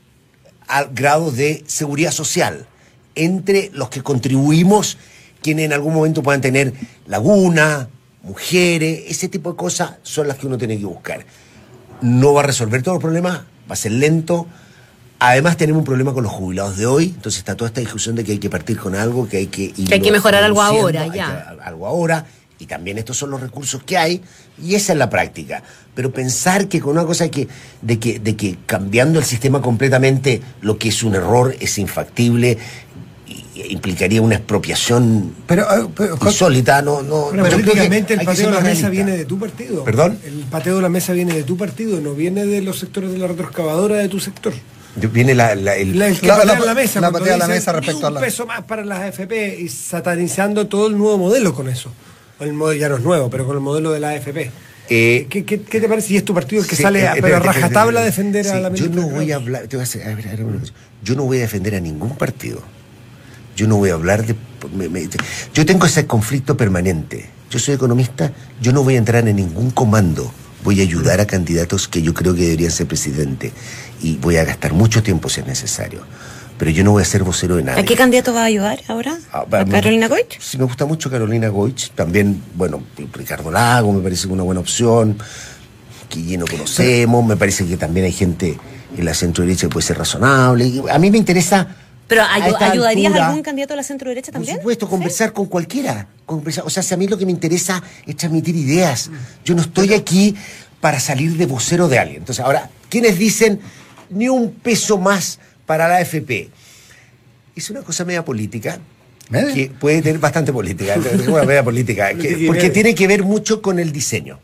al grado de seguridad social entre los que contribuimos, quienes en algún momento puedan tener laguna, mujeres, ese tipo de cosas son las que uno tiene que buscar. No va a resolver todos los problemas, va a ser lento. Además tenemos un problema con los jubilados de hoy, entonces está toda esta discusión de que hay que partir con algo, que hay que irlo Que hay que mejorar algo reduciendo, ahora, hay ya. que- algo ahora, y también estos son los recursos que hay, y esa es la práctica. Pero pensar que con una cosa que, de que, de que cambiando el sistema completamente, lo que es un error es infactible, y- y implicaría una expropiación Pero, eh, pero, insólita, no, no. Bueno, pero creo que políticamente el hay que pateo ser de la más mesa realista. viene de tu partido. ¿Perdón? El pateo de la mesa viene de tu partido, no viene de los sectores de la retroexcavadora de tu sector. Viene la, la- el, La, el que La- patea la- la mesa, la cuando patea la dicen, mesa "Ni respecto a un la-". peso más para las A F P y satanizando todo el nuevo modelo con eso. El modelo ya no es nuevo, pero con el modelo de la A F P. Eh, ¿Qué, qué, qué te parece? Y es tu partido el que Sí, sale eh, a, pero a espérate, espérate, rajatabla a espérate. defender a Sí, la yo ministra no voy a Kraus. hablar, te voy a hacer- a ver, a ver, una cosa. Yo no voy a defender a ningún partido. Yo no voy a hablar de... me- me- yo tengo ese conflicto permanente. Yo soy economista, yo no voy a entrar en ningún comando. Voy a ayudar a candidatos que yo creo que deberían ser presidente. Y voy a gastar mucho tiempo si es necesario. Pero yo no voy a ser vocero de nadie. ¿A qué candidato va a ayudar ahora? Ah, ¿A me- Carolina Goich? Sí, me gusta mucho Carolina Goich. También, bueno, Ricardo Lago me parece una buena opción. Que ya no conocemos. Me parece que también hay gente en la centro derecha que puede ser razonable. Y a mí me interesa. ¿Pero a ayu- esta ayudarías altura, a algún candidato a la centro derecha también? Por supuesto, conversar con cualquiera. Conversar, o sea, si a mí lo que me interesa es transmitir ideas. Yo no estoy aquí para salir de vocero de alguien. Entonces, ahora, ¿quiénes dicen ni un peso más para la A F P? Es una cosa media política, ¿Eh? que puede tener bastante política, es una media política, que- porque tiene que ver mucho con el diseño.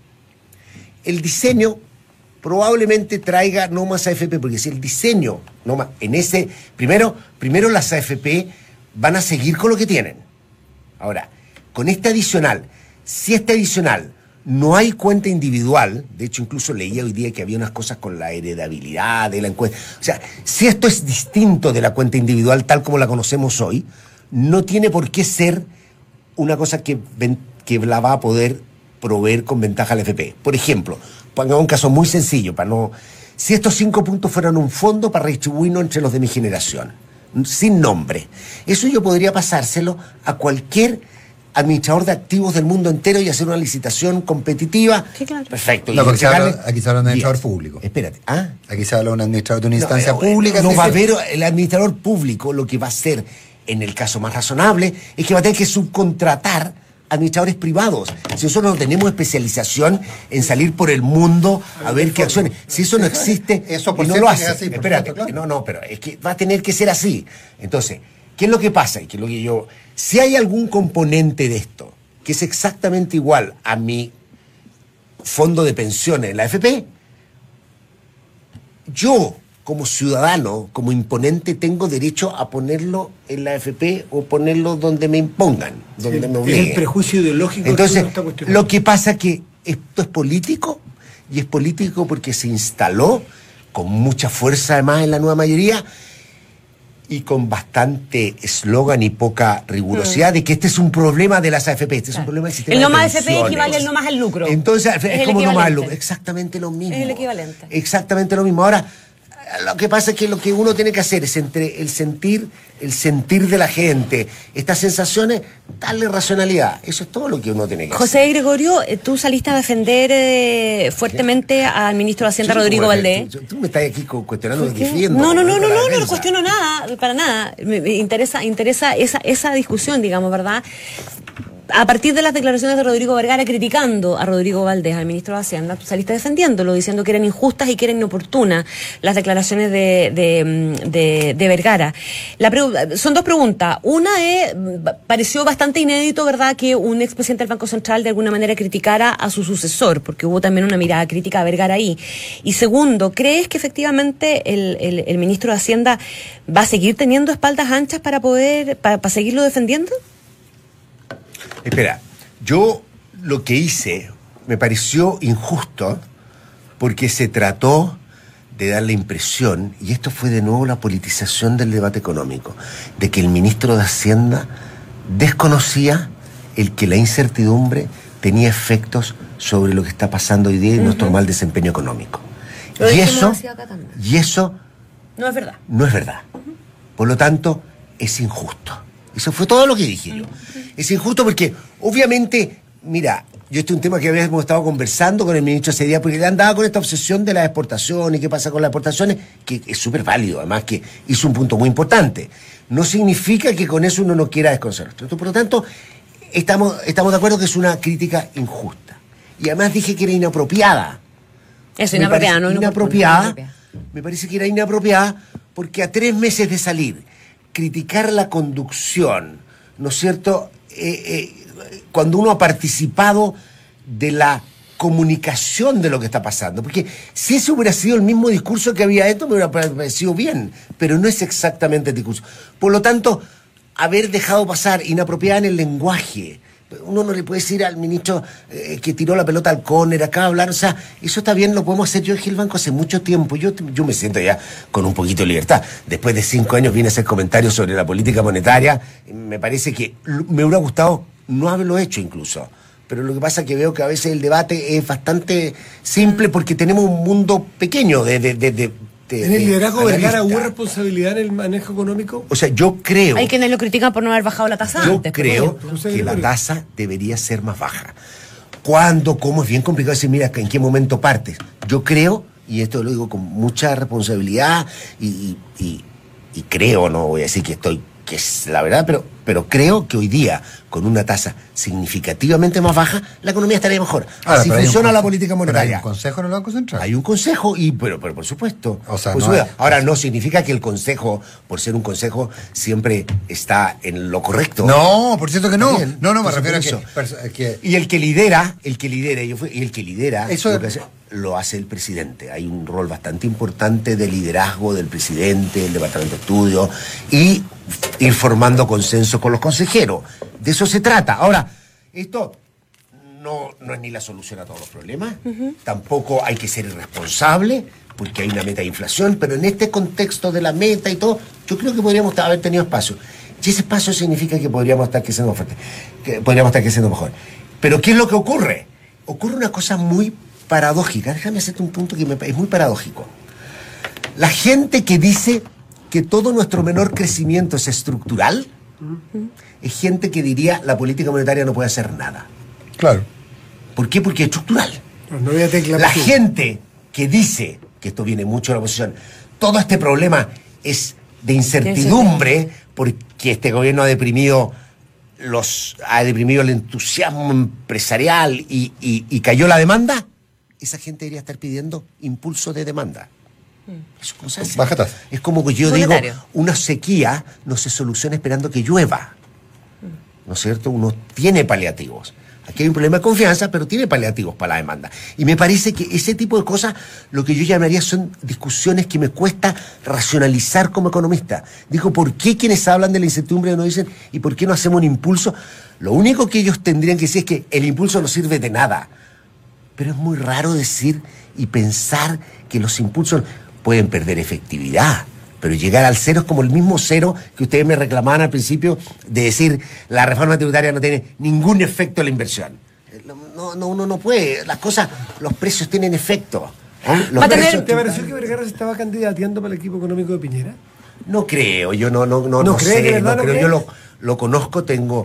El diseño probablemente traiga no más A F P, porque si el diseño, no más, en ese, primero, primero las A F P van a seguir con lo que tienen. Ahora, con este adicional, si este adicional no hay cuenta individual, de hecho incluso leía hoy día que había unas cosas con la heredabilidad de la encuesta, o sea, si esto es distinto de la cuenta individual tal como la conocemos hoy, no tiene por qué ser una cosa que, ven- que la va a poder proveer con ventaja al F P. Por ejemplo, pongamos un caso muy sencillo, para no... Si estos cinco puntos fueran un fondo para redistribuirnos entre los de mi generación, sin nombre, eso yo podría pasárselo a cualquier administrador de activos del mundo entero y hacer una licitación competitiva. Sí, claro. Perfecto. No, y porque se entregarle habla- aquí se habla de un administrador diez. público. Espérate, ¿ah? Aquí se habla de un administrador de una No, instancia eh, pública. No sí, va a sí. haber el administrador público, lo que va a hacer en el caso más razonable es que va a tener que subcontratar administradores privados. Si nosotros no tenemos especialización en salir por el mundo a ver qué acciones, si eso no existe, Eso por y no cierto lo que es hace. así, por Espérate, supuesto, claro. no, no, pero es que va a tener que ser así. Entonces, ¿qué es lo que pasa? Y que lo que yo, si hay algún componente de esto que es exactamente igual a mi fondo de pensiones en la A F P, yo, como ciudadano, como imponente, tengo derecho a ponerlo en la A F P o ponerlo donde me impongan, donde me Es obliguen. el prejuicio ideológico Entonces, que uno está cuestionando. lo que pasa es que esto es político, y es político porque se instaló con mucha fuerza además en la nueva mayoría, y con bastante eslogan y poca rigurosidad de que este es un problema de las A F P, este es un problema del sistema El no de más F P pensiones. equivale al no más al lucro. Entonces, es, Es el como no más al equivalente. lucro, exactamente lo mismo. Es el equivalente. Exactamente lo mismo. Ahora, lo que pasa es que lo que uno tiene que hacer es entre el sentir, el sentir de la gente, estas sensaciones, darle racionalidad. Eso es todo lo que uno tiene que hacer. José Gregorio, eh, tú saliste a defender eh, fuertemente al ministro de Hacienda, Sí, Rodrigo como- Valdés. Tú, tú me estás aquí co- cuestionando lo ¿Por que qué? defiendo. No, no, no, como no, la no, no, no defensa. cuestiono nada, para nada. Me, me interesa, interesa esa, esa discusión, digamos, ¿verdad? A partir de las declaraciones de Rodrigo Vergara criticando a Rodrigo Valdés, al ministro de Hacienda, tú saliste defendiéndolo, diciendo que eran injustas y que eran inoportunas las declaraciones de, de, de, de Vergara. La pregu- son dos preguntas. Una es, pareció bastante inédito, ¿verdad?, que un expresidente del Banco Central de alguna manera criticara a su sucesor, porque hubo también una mirada crítica a Vergara ahí. Y segundo, ¿crees que efectivamente el, el, el ministro de Hacienda va a seguir teniendo espaldas anchas para poder, para, para seguirlo defendiendo? Espera, yo lo que hice me pareció injusto porque se trató de dar la impresión, y esto fue de nuevo la politización del debate económico, de que el ministro de Hacienda desconocía el que la incertidumbre tenía efectos sobre lo que está pasando hoy día y uh-huh. nuestro mal desempeño económico. Lo Y eso, acá también. y eso no es verdad. no es verdad. Uh-huh. Por lo tanto, es injusto. Eso fue todo lo que dije yo. Es injusto porque, obviamente, mira, yo este es un tema que habíamos estado conversando con el ministro ese día, porque le andaba con esta obsesión de las exportaciones, qué pasa con las exportaciones, que es súper válido, además que hizo un punto muy importante. No significa que con eso uno no quiera desconcentrar. Por lo tanto, estamos, estamos de acuerdo que es una crítica injusta. Y además dije que era inapropiada. Eso, inapropiada, no inapropiada. inapropiada. Me parece que era inapropiada porque a tres meses de salir, criticar la conducción, ¿no es cierto?, eh, eh, cuando uno ha participado de la comunicación de lo que está pasando. Porque si ese hubiera sido el mismo discurso que había esto, me hubiera parecido bien, pero no es exactamente el discurso. Por lo tanto, haber dejado pasar inapropiada en el lenguaje. Uno no le puede decir al ministro eh, que tiró la pelota al córner acá a hablar, o sea, eso está bien, lo podemos hacer. Yo en el banco hace mucho tiempo, yo, yo me siento ya con un poquito de libertad. Después de cinco años vine a hacer comentarios sobre la política monetaria, me parece que me hubiera gustado no haberlo hecho incluso. Pero lo que pasa es que veo que a veces el debate es bastante simple porque tenemos un mundo pequeño de... de, de, de ¿En el liderazgo de Vergara hubo responsabilidad en el manejo económico? O sea, yo creo... Hay quienes lo critican por no haber bajado la tasa Yo antes. creo que la tasa debería ser más baja. ¿Cuándo? ¿Cómo? Es bien complicado decir, mira, ¿en qué momento partes? Yo creo, y esto lo digo con mucha responsabilidad, y, y, y, y creo, no voy a decir que estoy, que es la verdad, pero, pero creo que hoy día, con una tasa significativamente más baja, la economía estaría mejor. Ahora, Así funciona la política monetaria. Hay un consejo en el Banco Central. Hay un consejo, y pero, pero por supuesto. O sea, por no supuesto. hay- Ahora, no significa que el consejo, por ser un consejo, siempre está en lo correcto. No, por cierto que no. Bien. No, no, me Entonces, refiero a por que, eso. perso- que- Y el que lidera, el que lidera, yo fui- y el que lidera, Eso- lo, que hace, lo hace el presidente. Hay un rol bastante importante de liderazgo del presidente, el departamento de estudios, y ir formando consenso con los consejeros. De eso se trata. Ahora, esto no, no es ni la solución a todos los problemas, uh-huh. Tampoco hay que ser irresponsable, porque hay una meta de inflación, pero en este contexto de la meta y todo, yo creo que podríamos haber tenido espacio. Y ese espacio significa que podríamos estar creciendo fuerte, que podríamos estar creciendo mejor. Pero ¿qué es lo que ocurre? ocurre una cosa muy paradójica. Déjame hacerte un punto que me, es muy paradójico. La gente que dice que todo nuestro menor crecimiento es estructural, uh-huh. es gente que diría la política monetaria no puede hacer nada. Claro. ¿Por qué? Porque es estructural. No voy a teclar la aquí. gente que dice, que esto viene mucho de la oposición, todo este problema es de incertidumbre porque este gobierno ha deprimido los ha deprimido el entusiasmo empresarial y, y, y cayó la demanda, esa gente debería estar pidiendo impulso de demanda. Eso es, cosa Baja tasa. Es como que yo Monetario. digo, una sequía no se soluciona esperando que llueva. ¿No es cierto? Uno tiene paliativos. Aquí hay un problema de confianza, pero tiene paliativos para la demanda. Y me parece que ese tipo de cosas, lo que yo llamaría son discusiones que me cuesta racionalizar como economista. Digo, ¿por qué quienes hablan de la incertidumbre no dicen, ¿y por qué no hacemos un impulso? Lo único que ellos tendrían que decir es que el impulso no sirve de nada. Pero es muy raro decir y pensar que los impulsos pueden perder efectividad. Pero llegar al cero es como el mismo cero que ustedes me reclamaban al principio de decir la reforma tributaria no tiene ningún efecto en la inversión. No, no, uno no puede. Las cosas, los precios tienen efecto. ¿Eh? Los ¿Va a tener, precios... ¿Te pareció que Vergara se estaba candidateando para el equipo económico de Piñera? No creo, yo no, no, no, ¿No no cree sé, que verdad no no creo. cree? Yo lo, lo conozco, tengo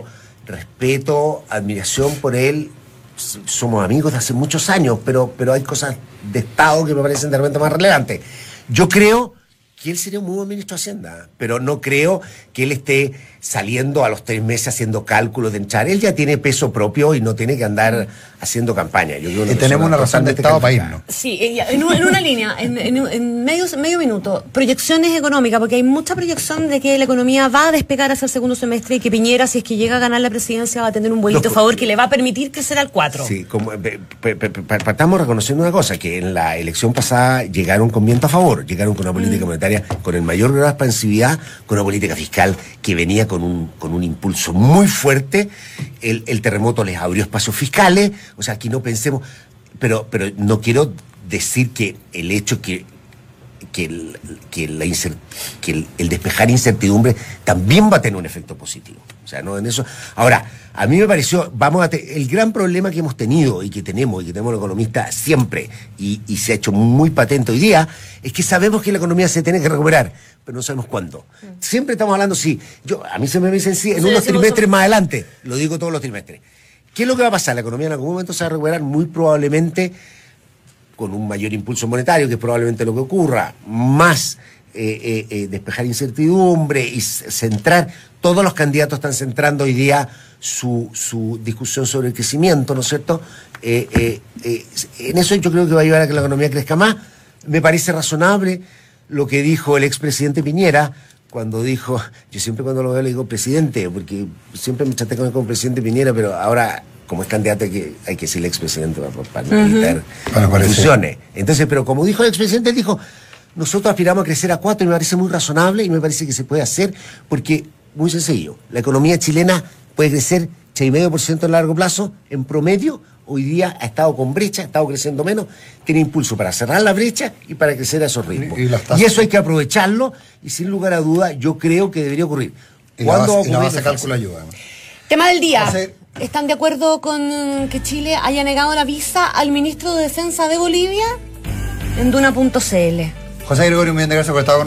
respeto, admiración por él. Somos amigos de hace muchos años, pero, pero hay cosas de Estado que me parecen de repente más relevantes. Yo creo que él sería un muy buen ministro de Hacienda, pero no creo que él esté saliendo a los tres meses haciendo cálculos de entrar. Él ya tiene peso propio y no tiene que andar haciendo campaña. Yo creo y tenemos una razón de Estado para irnos. Sí, en, en una línea, en, en, en medio, medio minuto, proyecciones económicas, porque hay mucha proyección de que la economía va a despegar hacia el segundo semestre y que Piñera, si es que llega a ganar la presidencia, va a tener un vuelito a favor que le va a permitir crecer al cuatro. Sí, como, pe, pe, pe, partamos reconociendo una cosa, que en la elección pasada llegaron con viento a favor, llegaron con una política mm. monetaria con el mayor grado de expansividad, con una política fiscal que venía con un, con un impulso muy fuerte. El, el terremoto les abrió espacios fiscales, o sea, aquí no pensemos, pero, pero no quiero decir que el hecho que, que, el, que, la incert, que el, el despejar incertidumbre también va a tener un efecto positivo. O sea, no en eso. Ahora, a mí me pareció, vamos a te, el gran problema que hemos tenido y que tenemos, y que tenemos los economistas siempre, y, y se ha hecho muy patente hoy día, es que sabemos que la economía se tiene que recuperar, pero no sabemos cuándo. Mm. Siempre estamos hablando, sí, yo, a mí se me dicen sí, en sí, unos trimestres más adelante, lo digo todos los trimestres. ¿Qué es lo que va a pasar? La economía en algún momento se va a recuperar muy probablemente con un mayor impulso monetario, que es probablemente lo que ocurra, más eh, eh, eh, despejar incertidumbre y centrar, todos los candidatos están centrando hoy día su, su discusión sobre el crecimiento, ¿no es cierto? Eh, eh, eh, en eso yo creo que va a ayudar a que la economía crezca más. Me parece razonable lo que dijo el expresidente Piñera, cuando dijo, yo siempre cuando lo veo le digo presidente, porque siempre me chateé con el como presidente Piñera, pero ahora como es candidato hay que, hay que decirle expresidente para, para no evitar uh-huh. confusiones. Entonces, pero como dijo el expresidente, él dijo, nosotros aspiramos a crecer a cuatro y me parece muy razonable y me parece que se puede hacer porque, muy sencillo, la economía chilena puede crecer seis coma cinco por ciento a largo plazo, en promedio, hoy día ha estado con brecha, ha estado creciendo menos, tiene impulso para cerrar la brecha y para crecer a esos ritmos. Y, y, y eso hay que aprovecharlo y sin lugar a duda yo creo que debería ocurrir. ¿Cuándo va a ocurrir? Cálculo ayuda. Tema del día. ¿Están de acuerdo con que Chile haya negado la visa al ministro de Defensa de Bolivia? En Duna punto c l. José Gregorio, un millón de gracias por estar con